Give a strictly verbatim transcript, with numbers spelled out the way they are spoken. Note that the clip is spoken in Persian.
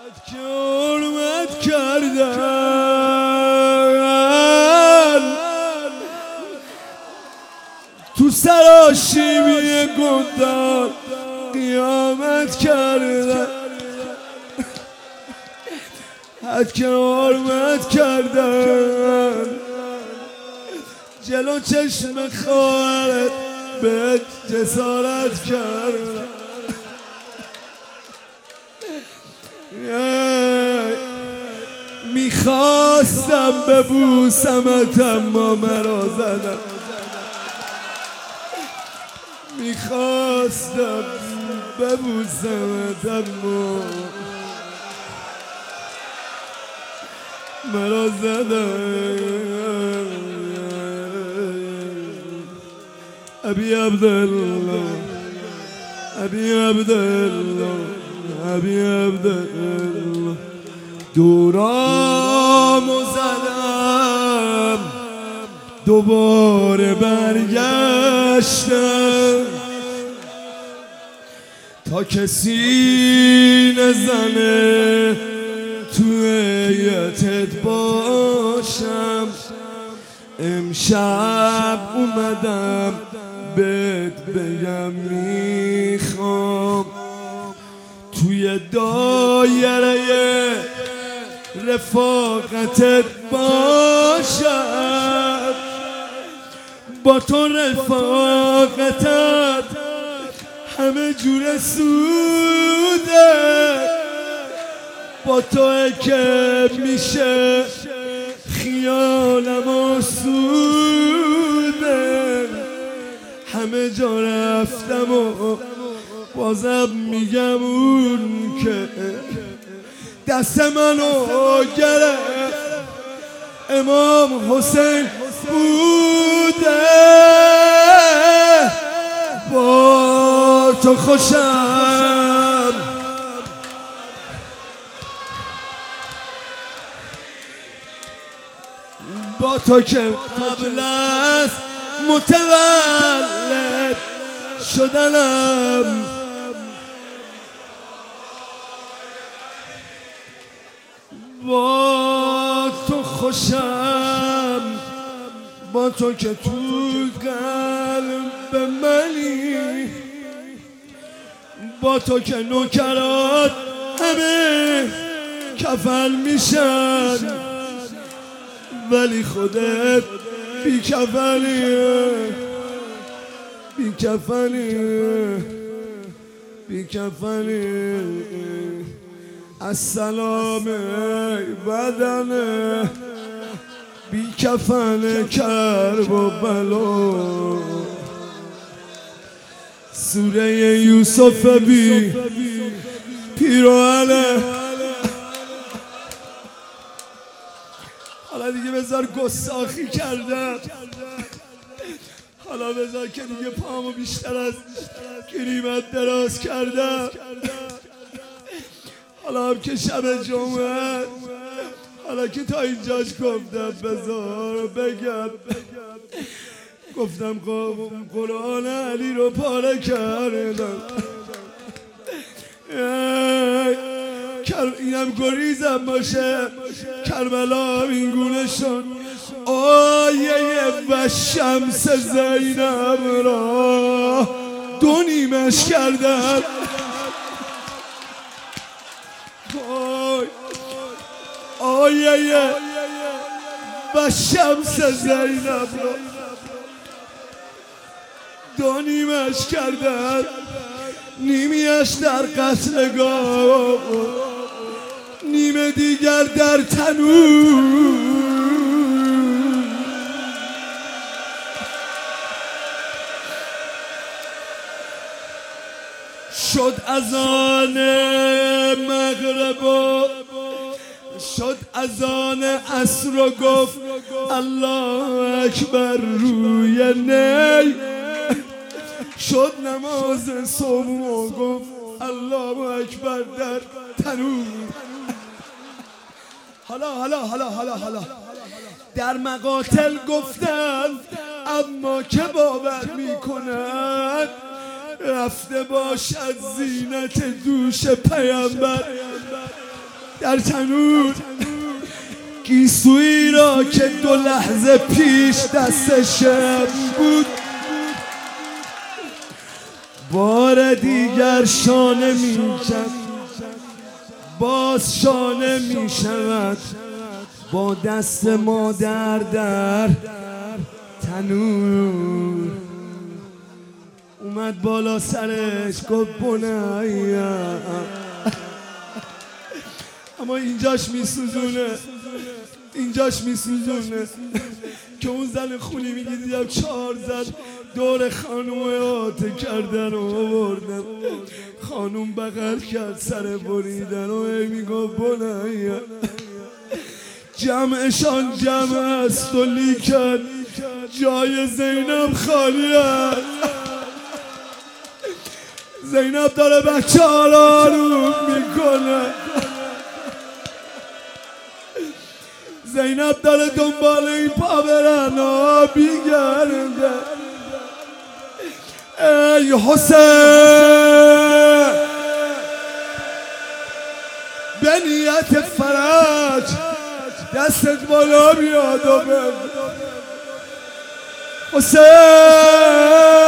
که حرمت کردن تو سراشیبی گندان قیامت کردن حد که حرمت کردن جلو چشم خواهرت به جسارت کردن میخواستم ببوسمت اما مرا زدم میخواستم ببوسمت اما مرا زدم ابی عبدالله ابی عبدالله ابی عبدالله دورامو زدم دوباره برگشتم تا کسی نزنه تو هیئتت باشم امشب اومدم بهت بگم میخوام توی دایره رفاقتت باشم با تو رفاقتت همه جور سوده با تو که میشه خیالم آسوده همه جا رفتم و بازم میگم اون که دست منو گرفت امام حسین بوده با تو خوشم با تو که قبل از متولد شدنم با تو خوشم با تو که تو قلب منی با تو که نوکرات همه کفل میشن ولی خودت بی کفلی بی کفلی بی کفلی السلام بدن بی کفن کرب و بلا سوره یوسف بی پیراهنه حالا دیگه بذار گستاخی کردم حالا بذار که دیگه پامو بیشتر از گریمت دراز کردم حالا هم که شب جمعه حالا که تا اینجاش گفتم بذار بگم گفتم قرآن علی رو پاره کردم اینم گریزم باشه کربلا هم این گونه شد آیه و شمس زینب را دو نیمش کردم آیه و شمس زینب را دو نیمش کردن نیمیش در قتلگاه نیمه دیگر در تنور شد اذان مغرب و شد اذان عصر و گفت الله اکبر روی نی شد نماز صبح و گفت الله اکبر در تنور حالا حالا حالا حالا حالا در مقاتل گفتن اما که باور میکنند رفته باشد زینت دوش پیامبر در تنور گیسویی را که دو لحظه پیش دستشم بود بار دیگر شانه می کرد، باز شانه می شود با دست مادر در تنور. اومد بالا سرش گفت بنیه، اما اینجاش میسوزونه، اینجاش میسوزونه که اون زن خونی میگه دیدم چهار زن دور خانوم احاطه کردن و آوردن، خانوم بغل کرد سر بریدن و هی میگفت بنیه. جمعشان جمع است و لیکن جای زینب خالی است. زینب داره بچه ها را آروم میکنه، زینب داره دنبال این پاورن ها بیگرده. ای حسین به نیت فرج دستت بالا بیاد و بگو حسین